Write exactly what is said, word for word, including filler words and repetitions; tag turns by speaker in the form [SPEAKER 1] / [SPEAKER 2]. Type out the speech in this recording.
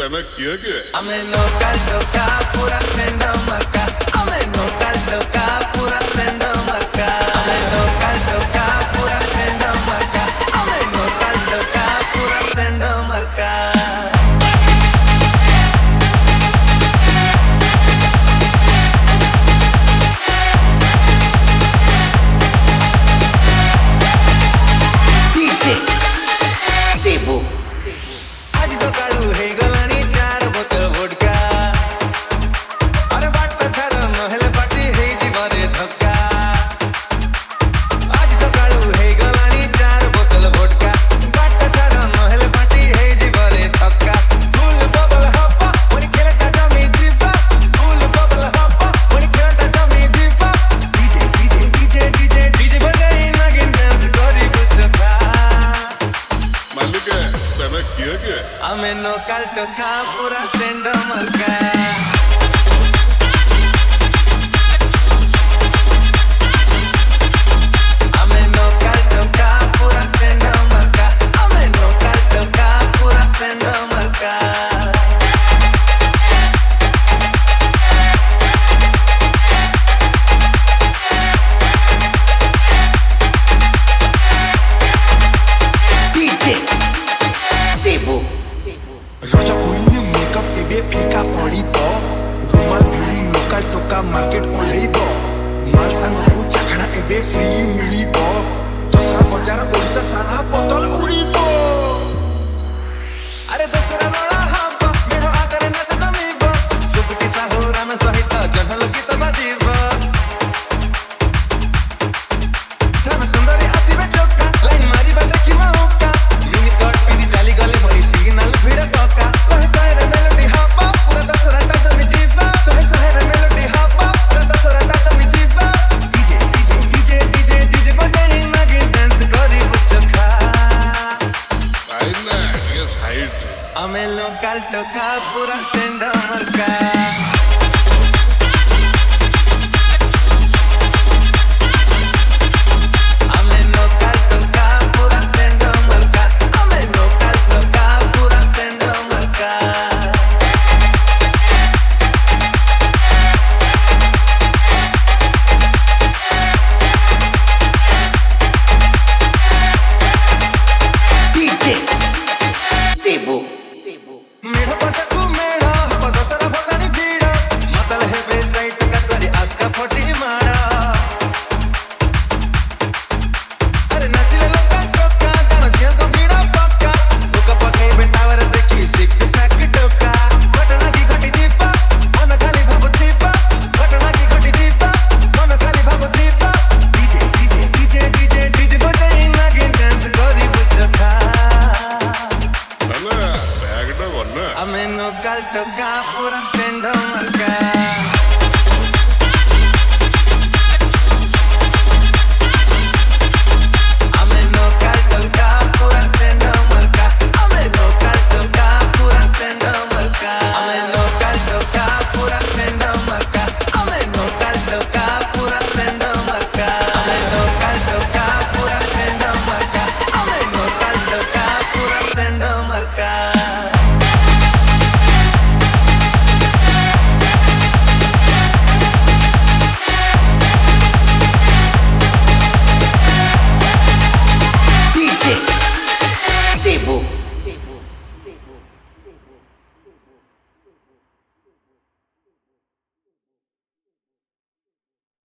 [SPEAKER 1] तने किया क्या?
[SPEAKER 2] हमें लोकल टोका पूरा सेंडो मरका हमें लोकल टोका पूरा सेंडो मरका हमें लोकल टोका पूरा सेंडो मरका हमें लोकल टोका पूरा सेंडो मरका डीजे सेबू आज सकाळू हे गलानी चार बोतल वोडका अरे बाट छाड़ महल पाटी हे जीवरे धक्का आज सकाळू हे गलानी चार बोतल वोडका बाट छाड़ महल पाटी हे जीवरे धक्का फुल बबल हप्पा वणी केलटा जमी जीवा फुल बबल हप्पा वणी केलटा जमी जीवा DJ DJ DJ DJ DJ बजाई नागिन डांस करी बुचका
[SPEAKER 1] मालिक तने किया क्या?
[SPEAKER 2] हमें लोकल टोका पूरा सेंडो मरका हमें लोकल टोका पूरा सेंडो मरका हमें लोकल टोका पूरा सेंडो मरका डीजे सेबू
[SPEAKER 3] रजा कोइने मेकअप एबे फीका पड़िबो रुमाल भिड़ी लोकल टोका मार्केट ओलेइबो माल सांगकु चाखना एबे फ्री मिलिबो दसरा बजार ओडिसा सारा बोतल उड़िबो
[SPEAKER 2] अरे दसरा लोड़ा हब्बा मेढो आकरे नाच जमीबो सुकुटी साहुरान सहित जन्हल गीत बाजिबो थाना सुंदरी आसीबे चौका लाइन मारिबा देखि मौका मिनी स्कर्ट पिंदी चाली गले भरी सिग्नल भिड़ पक्का सहे सहे रे मेलोडी हब्बा पूरा दसरा टाच में जीवा सहे सहे रे मेलोडी हब्बा पूरा दसरा टाच में जीवा DJ DJ DJ DJ DJ बजाई नागिन डांस करी बुचका
[SPEAKER 1] आई ना ये साइड
[SPEAKER 2] हमें लोकल टोका पूरा सेंडो मरका हमें लोकल टोका पूरा सेंडो मरका हमें लोकल टोका पूरा सेंडो मरका डीजे सेबू मेढो पछाकु मेढो हब दसरा भसानी भिड मतल हेबे साइट का करी आस्का फटी माडा अरे नाचिले लोकल टोका जानो झियल को भिड पक्का लोका पके बेटावर देखि सिक्स पैक टोका घटना की घटी जीपा मन खाली भाबु दीपा घटना की घटी जीपा मन खाली भाबु Deepa DJ DJ DJ DJ DJ बजाई नागिन डांस करी बुचका
[SPEAKER 1] तने बैग डा वरना
[SPEAKER 2] हमें लोकल टोका पूरा सेंडो मरका